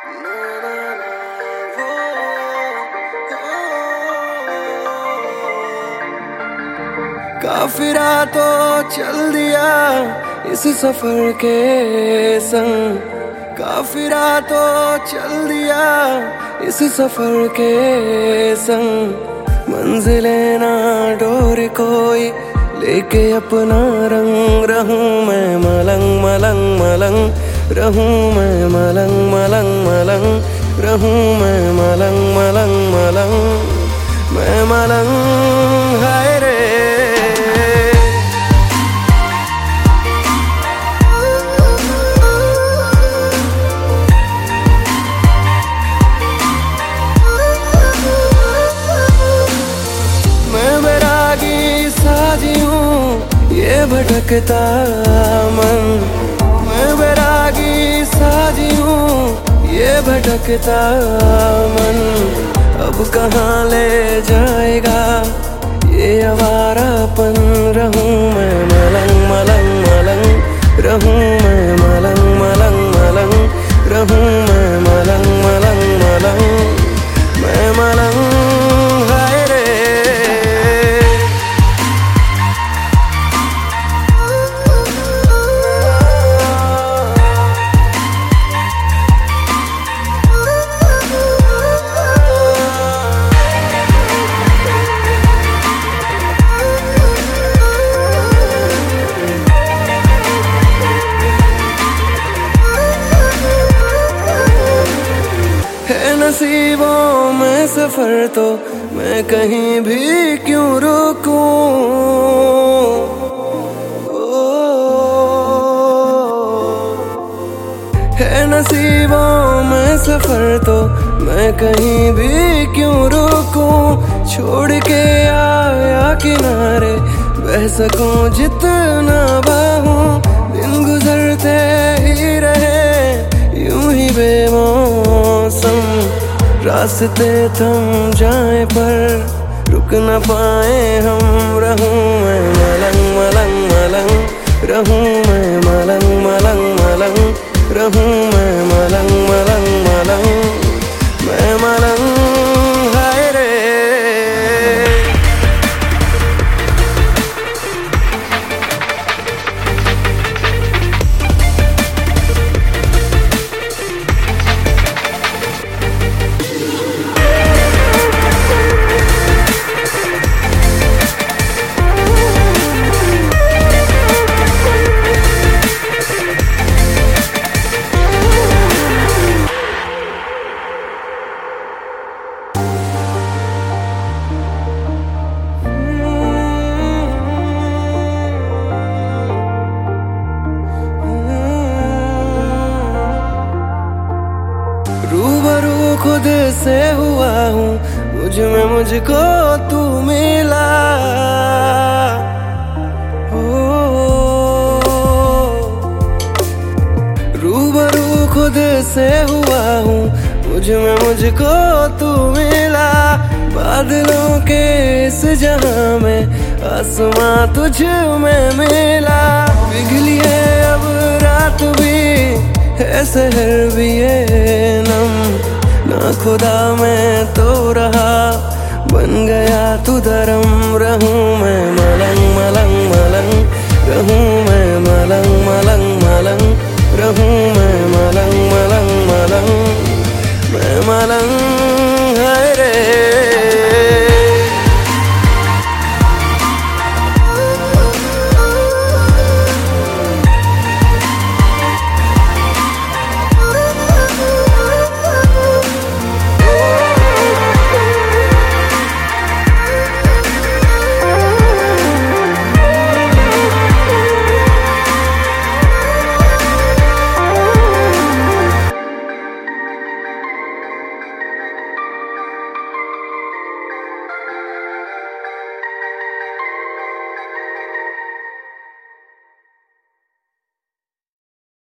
काफिरा तो चल दिया इस सफर के संग, काफिरा तो चल दिया इस सफर के संग। मंजिलें ना डोर कोई लेके अपना रंग, रहूं मैं मलंग मलंग मलंग, रहूं मैं मलंग मलंग मलंग, रहूं मैं मलंग मलंग मलंग, मैं मलंग हाय रे। ये भटकता मन, मैं बैरागी साजी हूँ ये भटकता मन। अब कहाँ ले जाएगा ये आवारापन, रहूं मैं मलंग मलंग मलंग, रहूं मैं मलंग मलंग मलंग, रहूं मैं मलंग मलंग मलंग, मैं मलंग हाय रे। नसीबों में सफर तो मैं कहीं भी क्यों रुकूं, है नसीबों में सफर तो मैं कहीं भी क्यों रुकूं। छोड़ के आया किनारे बह सकूं जितना बाहूं, दिन गुजरते ही रहे यूं ही बेमौसम। रास्ते थम जाए पर रुक न पाए हम, रहूं मैं मलंग मलंग मलंग, रहूं मैं मलंग मलंग मलंग, रहूं मैं मलंग मलंग मलंग, मैं मलंग हाय रे। रूबरू खुद से हुआ हूँ, मुझ में मुझको तू मिला। रूबरू खुद से हुआ हूँ, मुझ में मुझको तू मिला। बादलों के इस जहां में आसमां तुझ में मिला। पिघली है अब रात भी है शहर भी ये नम, ना खुदा मैं तो रहा बन गया तू धर्म। रहूं मैं मलंग मलंग मलंग, रहूं